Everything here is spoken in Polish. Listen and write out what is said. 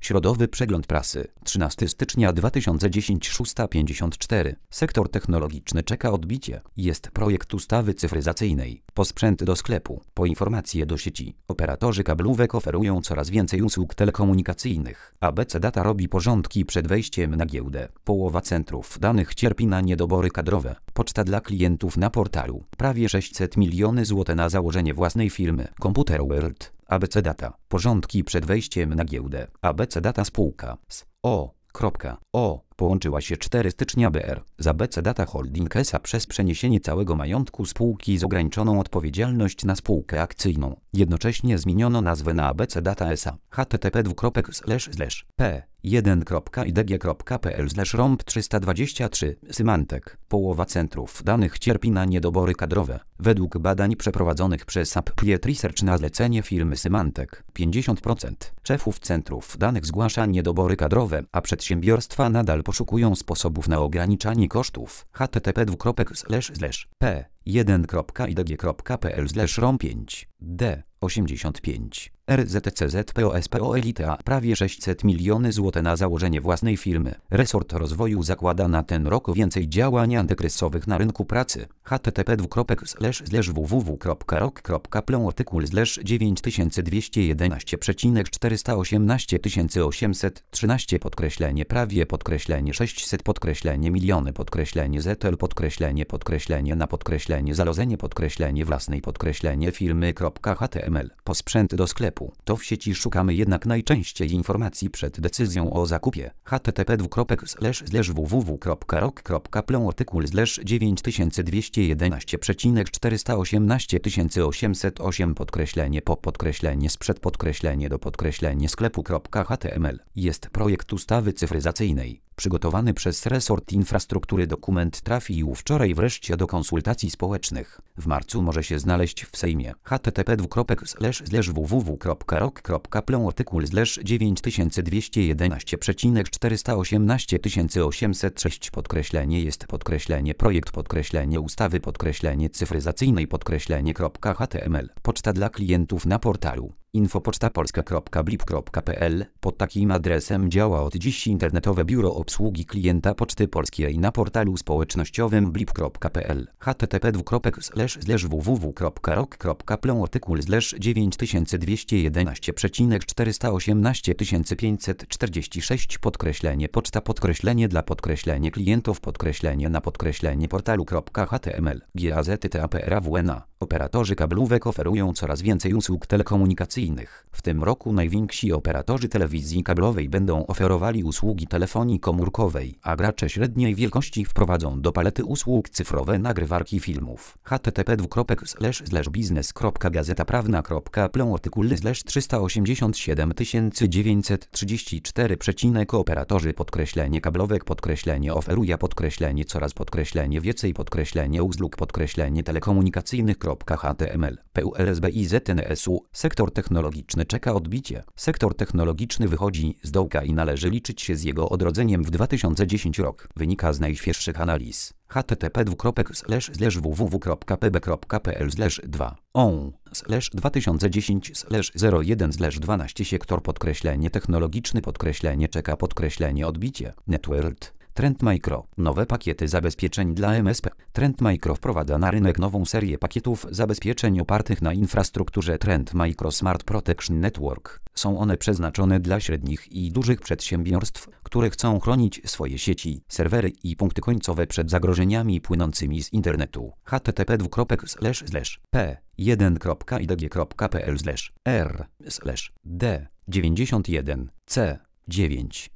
Środowy przegląd prasy. 13 stycznia 2010 6:54. Sektor technologiczny czeka odbicie. Jest projekt ustawy cyfryzacyjnej. Po sprzęt do sklepu. Po informacje do sieci. Operatorzy kablówek oferują coraz więcej usług telekomunikacyjnych. ABC Data robi porządki przed wejściem na giełdę. Połowa centrów danych cierpi na niedobory kadrowe. Poczta dla klientów na portalu. Prawie 600 miliony złotych na założenie własnej firmy. Computer World. ABC Data. Porządki przed wejściem na giełdę. ABC Data spółka z O. Połączyła się 4 stycznia BR z ABC Data Holding S.A. przez przeniesienie całego majątku spółki z ograniczoną odpowiedzialność na spółkę akcyjną. Jednocześnie zmieniono nazwę na ABC Data S.A. http://p1.idg.pl/romp 323 Symantec. Połowa centrów danych cierpi na niedobory kadrowe. Według badań przeprowadzonych przez Applied Research na zlecenie firmy Symantec, 50% szefów centrów danych zgłasza niedobory kadrowe, a przedsiębiorstwa nadal poszukują sposobów na ograniczanie kosztów. http://p1.idg.pl/rom5d85 RZCZPOSPO Elite prawie 600 miliony złotych na założenie własnej firmy. Resort rozwoju zakłada na ten rok więcej działań antykryzysowych na rynku pracy. http://www.rok.pl/9211,418 prawie 600 miliony ZL zalożenie własnej firmy.html po sprzęt do sklepu. To w sieci szukamy jednak najczęściej informacji przed decyzją o zakupie. http://www.rok.pl/9211,418,808 sprzed do sklepu.html. Jest projekt ustawy cyfryzacyjnej. Przygotowany przez resort infrastruktury dokument trafił wczoraj wreszcie do konsultacji społecznych. W marcu może się znaleźć w Sejmie. http://www.rok.pl/9211,418,806 projekt ustawy cyfryzacyjnej .html. Poczta dla klientów na portalu. infopocztapolska.blip.pl. Pod takim adresem działa od dziś internetowe biuro obsługi klienta Poczty Polskiej na portalu społecznościowym blip.pl. http://www.rok.pl/9211,418,546 poczta dla klientów na portalu.html. GAZTAPRAWNA. Operatorzy kablówek oferują coraz więcej usług telekomunikacyjnych. W tym roku najwięksi operatorzy telewizji kablowej będą oferowali usługi telefonii komórkowej, a gracze średniej wielkości wprowadzą do palety usług cyfrowe nagrywarki filmów. http://biznes.gazeta.prawna.pl/387934 operatorzy kablówek oferuje coraz więcej usług telekomunikacyjnych.html. PULSBIZNSU. Sektor technologiczny czeka odbicie. Sektor technologiczny wychodzi z dołka i należy liczyć się z jego odrodzeniem w 2010 rok. Wynika z najświeższych analiz. http://www.pb.pl/2010/01/12 sektor technologiczny czeka odbicie. Networld. Trend Micro. Nowe pakiety zabezpieczeń dla MSP. Trend Micro wprowadza na rynek nową serię pakietów zabezpieczeń opartych na infrastrukturze Trend Micro Smart Protection Network. Są one przeznaczone dla średnich i dużych przedsiębiorstw, które chcą chronić swoje sieci, serwery i punkty końcowe przed zagrożeniami płynącymi z internetu. http://p1.idg.pl/r/d91c9